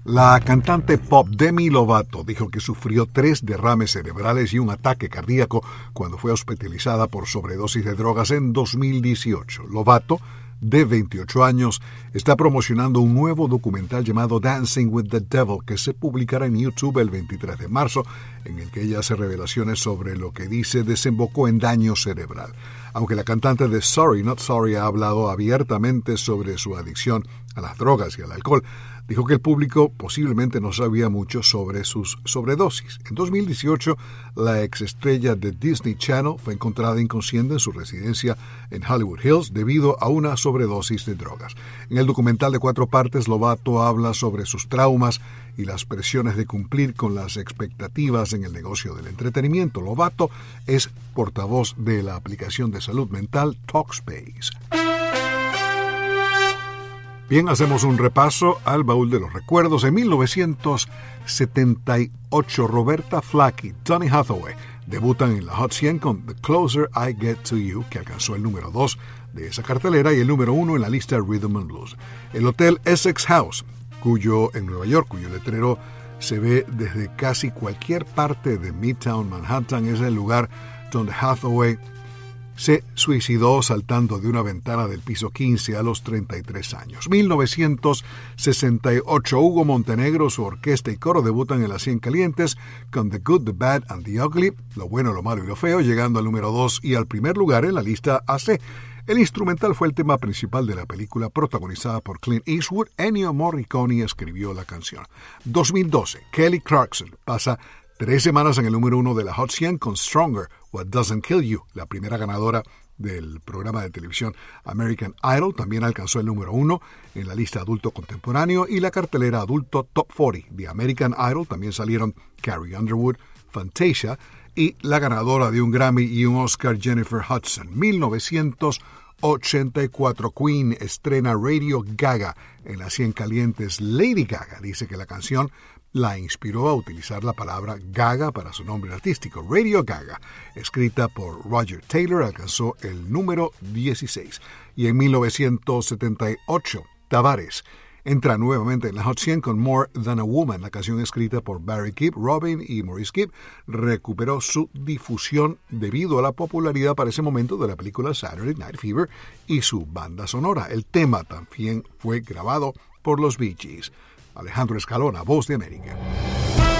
La cantante pop Demi Lovato dijo que sufrió 3 derrames cerebrales y un ataque cardíaco cuando fue hospitalizada por sobredosis de drogas en 2018. Lovato, de 28 años, está promocionando un nuevo documental llamado Dancing with the Devil que se publicará en YouTube el 23 de marzo, en el que ella hace revelaciones sobre lo que dice desembocó en daño cerebral. Aunque la cantante de Sorry Not Sorry ha hablado abiertamente sobre su adicción a las drogas y al alcohol, dijo que el público posiblemente no sabía mucho sobre sus sobredosis. En 2018, la exestrella de Disney Channel fue encontrada inconsciente en su residencia en Hollywood Hills debido a una sobredosis de drogas. En el documental de 4 partes, Lovato habla sobre sus traumas y las presiones de cumplir con las expectativas en el negocio del entretenimiento. Lovato es portavoz de la aplicación de salud mental Talkspace. Bien, hacemos un repaso al baúl de los recuerdos. En 1978, Roberta Flack y Donny Hathaway debutan en la Hot 100 con The Closer I Get to You, que alcanzó el número 2 de esa cartelera y el número 1 en la lista Rhythm and Blues. El hotel Essex House, en Nueva York, cuyo letrero se ve desde casi cualquier parte de Midtown Manhattan, es el lugar donde Hathaway se suicidó saltando de una ventana del piso 15 a los 33 años. 1968, Hugo Montenegro, su orquesta y coro debutan en las 100 calientes con The Good, The Bad and The Ugly, lo bueno, lo malo y lo feo, llegando al número 2 y al primer lugar en la lista AC. El instrumental fue el tema principal de la película protagonizada por Clint Eastwood. Ennio Morricone escribió la canción. 2012, Kelly Clarkson pasa 3 semanas en el número 1 de la Hot 100 con Stronger, What Doesn't Kill You, la primera ganadora del programa de televisión American Idol. También alcanzó el número 1 en la lista adulto contemporáneo y la cartelera adulto Top 40 de American Idol. También salieron Carrie Underwood, Fantasia y la ganadora de un Grammy y un Oscar, Jennifer Hudson. 1984, Queen estrena Radio Gaga en las 100 calientes. Lady Gaga dice que la canción la inspiró a utilizar la palabra Gaga para su nombre artístico. Radio Gaga, escrita por Roger Taylor, alcanzó el número 16. Y en 1978, Tavares entra nuevamente en la Hot 100 con More Than a Woman. La canción escrita por Barry Gibb, Robin y Maurice Gibb recuperó su difusión debido a la popularidad para ese momento de la película Saturday Night Fever y su banda sonora. El tema también fue grabado por los Bee Gees. Alejandro Escalona, Voz de América.